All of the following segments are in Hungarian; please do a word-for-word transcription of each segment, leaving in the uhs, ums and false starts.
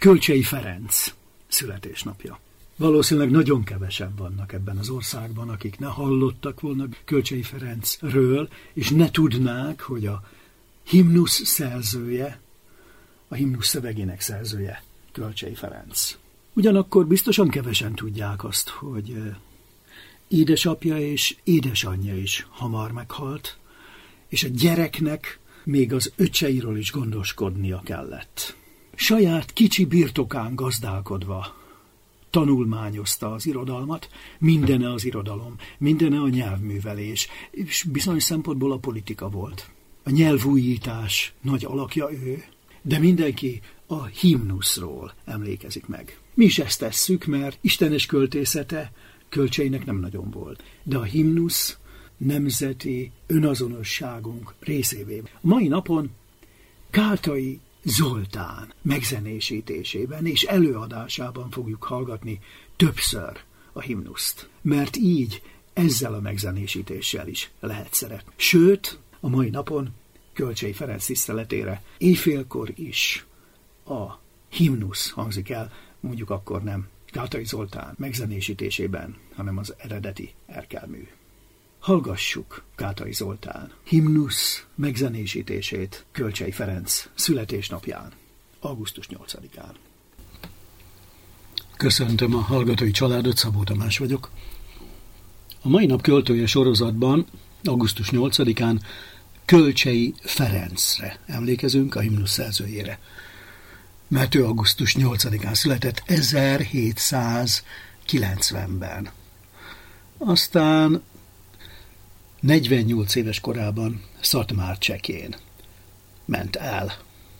Kölcsey Ferenc születésnapja. Valószínűleg nagyon kevesen vannak ebben az országban, akik ne hallottak volna Kölcsey Ferencről, és ne tudnák, hogy a himnusz szerzője, a himnusz szövegének szerzője Kölcsey Ferenc. Ugyanakkor biztosan kevesen tudják azt, hogy édesapja és édesanyja is hamar meghalt, és a gyereknek még az öcseiről is gondoskodnia kellett. Saját kicsi birtokán gazdálkodva tanulmányozta az irodalmat, mindene az irodalom, mindene a nyelvművelés, és bizonyos szempontból a politika volt. A nyelvújítás nagy alakja ő, de mindenki a himnuszról emlékezik meg. Mi is ezt tesszük, mert istenes költészete Kölcseynek nem nagyon volt, de a himnusz nemzeti önazonosságunk részévé. A mai napon Kátai Zoltán megzenésítésében és előadásában fogjuk hallgatni többször a himnuszt, mert így ezzel a megzenésítéssel is lehet szeretni. Sőt, a mai napon Kölcsey Ferenc tiszteletére éjfélkor is a himnusz hangzik el, mondjuk akkor nem Kátai Zoltán megzenésítésében, hanem az eredeti erkelmű. Hallgassuk Kátai Zoltán himnusz megzenésítését Kölcsey Ferenc születésnapján, augusztus nyolcadikán. Köszöntöm a hallgatói családot, Szabó Tamás vagyok. A mai nap költője sorozatban, augusztus nyolcadikán Kölcsey Ferencre emlékezünk, a himnusz szerzőjére. Mert ő augusztus nyolcadikán született ezerhétszázkilencvenben. Aztán negyvennyolc éves korában Szatmár-Csekén ment el.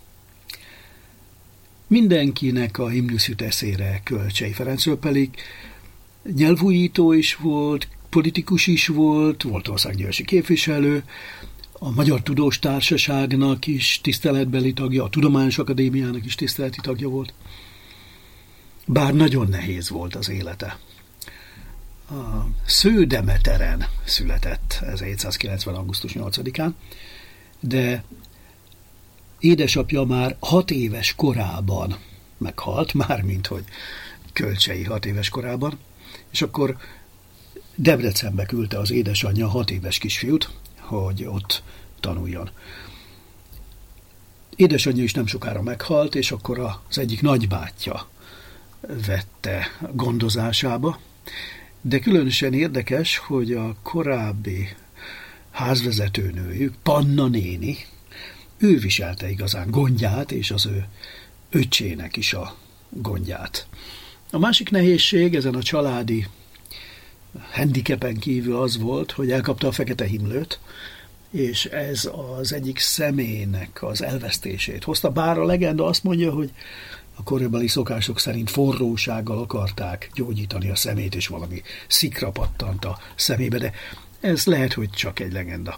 Mindenkinek a himnusz jut eszére Kölcsey Ferencről, pedig nyelvújító is volt, politikus is volt, volt országgyűlési képviselő, a Magyar Tudós Társaságnak is tiszteletbeli tagja, a Tudományos Akadémiának is tiszteleti tagja volt. Bár nagyon nehéz volt az élete. A Sződemeteren született ezerhétszázkilencven. augusztus nyolcadikán, de édesapja már hat éves korában meghalt, mármint hogy Kölcsey hat éves korában, és akkor Debrecenbe küldte az édesanyja hat éves kisfiút, hogy ott tanuljon. Édesanyja is nem sokára meghalt, és akkor az egyik nagybátyja vette gondozásába, de különösen érdekes, hogy a korábbi házvezetőnőjük, Panna néni, ő viselte igazán gondját, és az ő öccsének is a gondját. A másik nehézség ezen a családi handicapen kívül az volt, hogy elkapta a fekete himlőt, és ez az egyik személynek az elvesztését hozta. Bár a legenda azt mondja, hogy a korabeli szokások szerint forrósággal akarták gyógyítani a szemét, és valami szikra pattant a szemébe, de ez lehet, hogy csak egy legenda.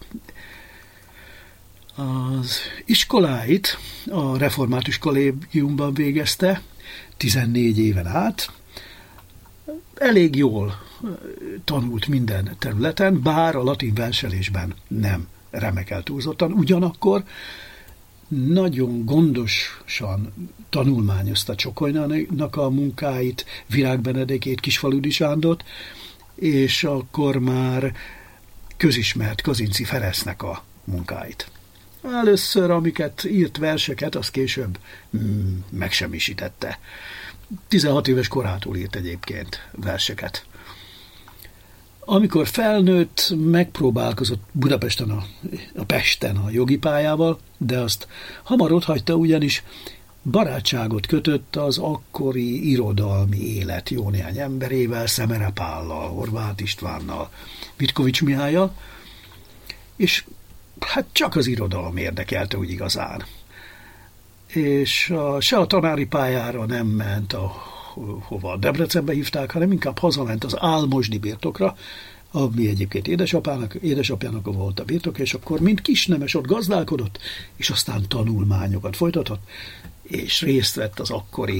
Az iskoláit a református kollégiumban végezte tizennégy éven át. Elég jól tanult minden területen, bár a latin verselésben nem remekelt túlzottan, ugyanakkor nagyon gondosan tanulmányozta Csokolynak a munkáit, Virág Benedekét, Kisfaludy Sándort, és akkor már közismert Kazinczy Ferencnek a munkáit. Először, amiket írt verseket, az később mm, megsemmisítette. tizenhat éves korától írt egyébként verseket. Amikor felnőtt, megpróbálkozott Budapesten a, a Pesten a jogi pályával, de azt hamar otthagyta, ugyanis barátságot kötött az akkori irodalmi élet jó néhány emberével, Szemere Pállal, Horváth Istvánnal, Vitkovics Mihályal, és hát csak az irodalom érdekelte úgy igazán. És a, se a tanári pályára nem ment, a, hova Debrecenbe hívták, hanem inkább hazament az álmosdi birtokra, ami egyébként édesapának, édesapjának volt a birtok, és akkor mint kisnemes ott gazdálkodott, és aztán tanulmányokat folytatott, és részt vett az akkori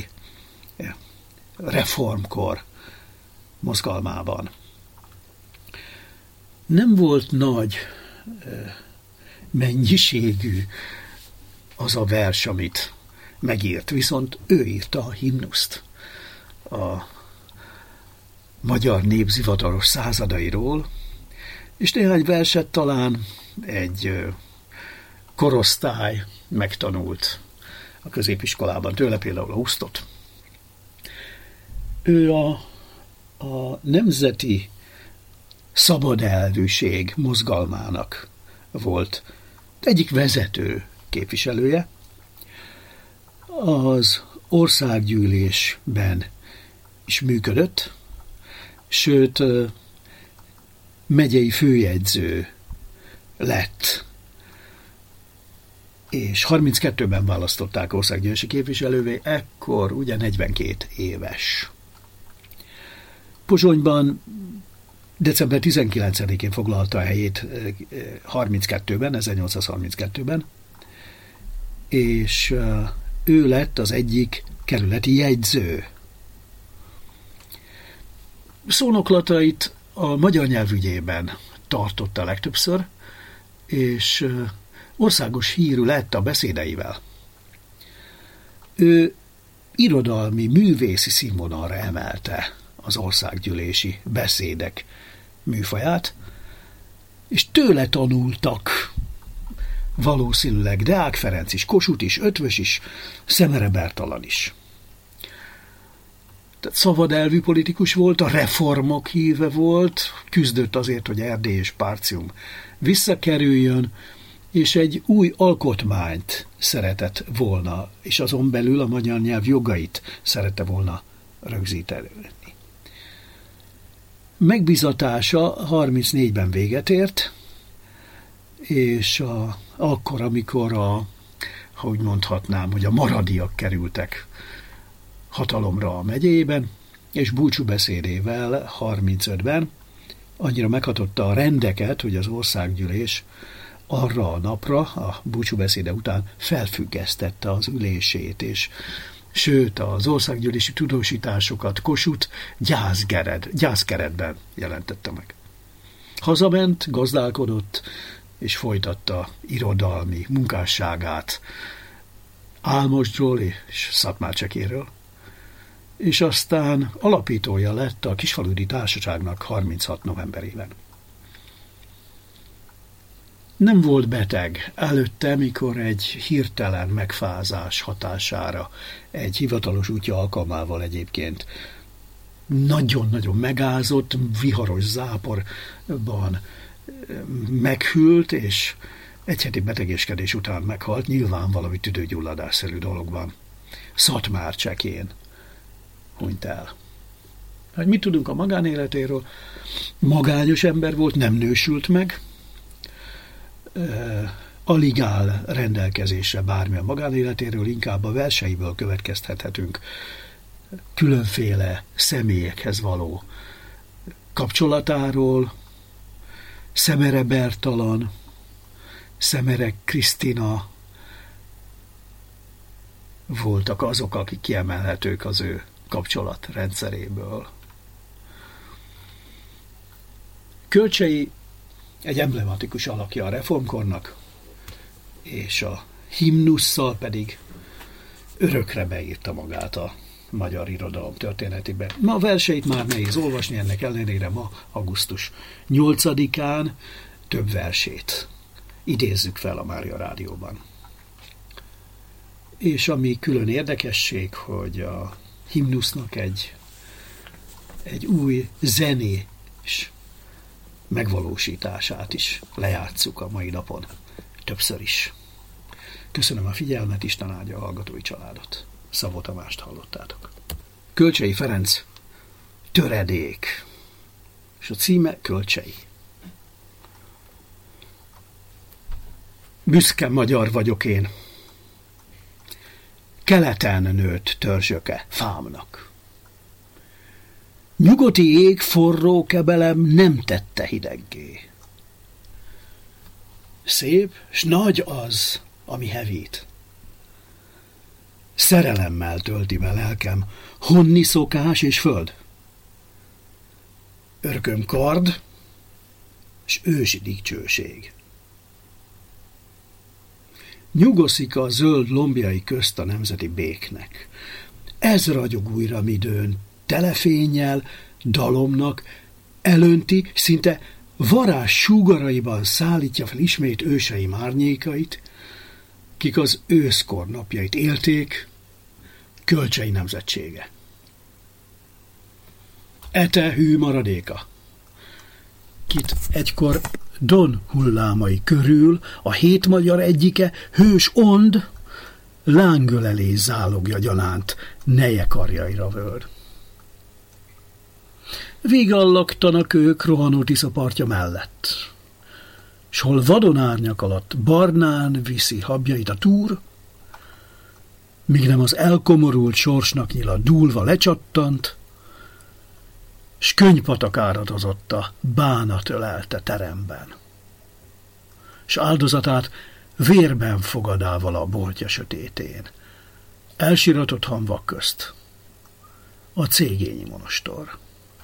reformkor mozgalmában. Nem volt nagy mennyiségű az a vers, amit megírt, viszont ő írta a himnuszt a magyar nép zivataros századairól, és néhány verset talán egy korosztály megtanult a középiskolában, tőle például Ausztot. Ő a, a nemzeti szabadelvűség mozgalmának volt egyik vezető képviselője. Az országgyűlésben is működött, sőt, megyei főjegyző lett, és harminckettőben választották országgyűlési képviselővé, ekkor ugye negyvenkét éves. Pozsonyban december tizenkilencedikén foglalta a helyét harminckettőben, ezernyolcszázharminckettőben, és ő lett az egyik kerületi jegyző. Szónoklatait a magyar nyelv ügyében tartotta legtöbbször, és országos hírű lett a beszédeivel. Ő irodalmi, művészi színvonalra emelte az országgyűlési beszédek műfaját, és tőle tanultak valószínűleg Deák Ferenc is, Kossuth is, Eötvös is, Szemere Bertalan is. Tehát szabadelvű politikus volt, a reformok híve volt, küzdött azért, hogy Erdély és Partium visszakerüljön, és egy új alkotmányt szeretett volna, és azon belül a magyar nyelv jogait szerette volna rögzíteni. Megbízatása harmincnégyben véget ért, és a, akkor, amikor a, ha úgy mondhatnám, hogy a maradiak kerültek hatalomra a megyében, és búcsúbeszédével harmincötben annyira meghatotta a rendeket, hogy az országgyűlés arra a napra, a búcsúbeszéde után felfüggesztette az ülését, és sőt, az országgyűlési tudósításokat Kossuth gyászgered, gyászkeretben jelentette meg. Hazament, gazdálkodott, és folytatta irodalmi munkásságát Álmosdról és Szatmárcsekéről, és aztán alapítója lett a Kisfaludy Társaságnak harminchat novemberében. Nem volt beteg előtte, mikor egy hirtelen megfázás hatására, egy hivatalos útja alkalmával egyébként nagyon-nagyon megázott, viharos záporban meghűlt, és egy heti betegéskedés után meghalt, nyilván valami tüdőgyulladásszerű dologban. Szatmárcsekén hunyt el. Hát mit tudunk a magánéletéről? Magányos ember volt, nem nősült meg, alig áll rendelkezésre bármi a magánéletéről, inkább a verseiből következtethetünk különféle személyekhez való kapcsolatáról. Szemere Bertalan, Szemere Krisztina voltak azok, akik kiemelhetők az ő kapcsolatrendszeréből. Kölcsey egy emblematikus alakja a reformkornak, és a himnusszal pedig örökre beírta magát a magyar irodalom történetébe. Ma a verseit már nehéz olvasni, ennek ellenére ma augusztus nyolcadikán több versét idézzük fel a Mária Rádióban. És ami külön érdekesség, hogy a himnusznak egy, egy új zenés megvalósítását is lejátsszuk a mai napon, többször is. Köszönöm a figyelmet, Isten áldja a hallgatói családot. Szabó Tamást hallottátok. Kölcsey Ferenc, Töredék, és a címe Kölcsey. Büszke magyar vagyok én. Keleten nőtt törzsöke fámnak. Nyugati ég forró kebelem nem tette hideggé. Szép s nagy az, ami hevít. Szerelemmel tölti be lelkem honni szokás és föld. Örököm kard s ősi dicsőség. nyugoszik a zöld lombjai közt a nemzeti béknek. Ez ragyog újra midőn, telefénnyel, dalomnak, elönti, szinte varázs súgaraiban szállítja fel ismét őseim árnyékait, kik az őszkor napjait élték, Kölcsei nemzetsége. Ete hű maradéka, kit egykor Don hullámai körül a hét magyar egyike, hős ond, lángölelé zálogja gyanánt, neje karjaira völd. Vigallaktanak ők rohanó Tisza partja mellett, s hol vadon árnyak alatt barnán viszi habjait a túr, míg nem az elkomorult sorsnak nyila dúlva lecsattant, s könypatak áradozott a bánat ölelte teremben, s áldozatát vérben fogadával a boltja sötétén, elsiratott hamvak közt a Cégényi monostor.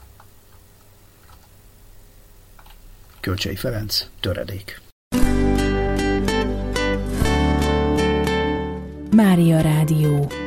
Kölcsei Ferenc, Töredék. Mária Rádió.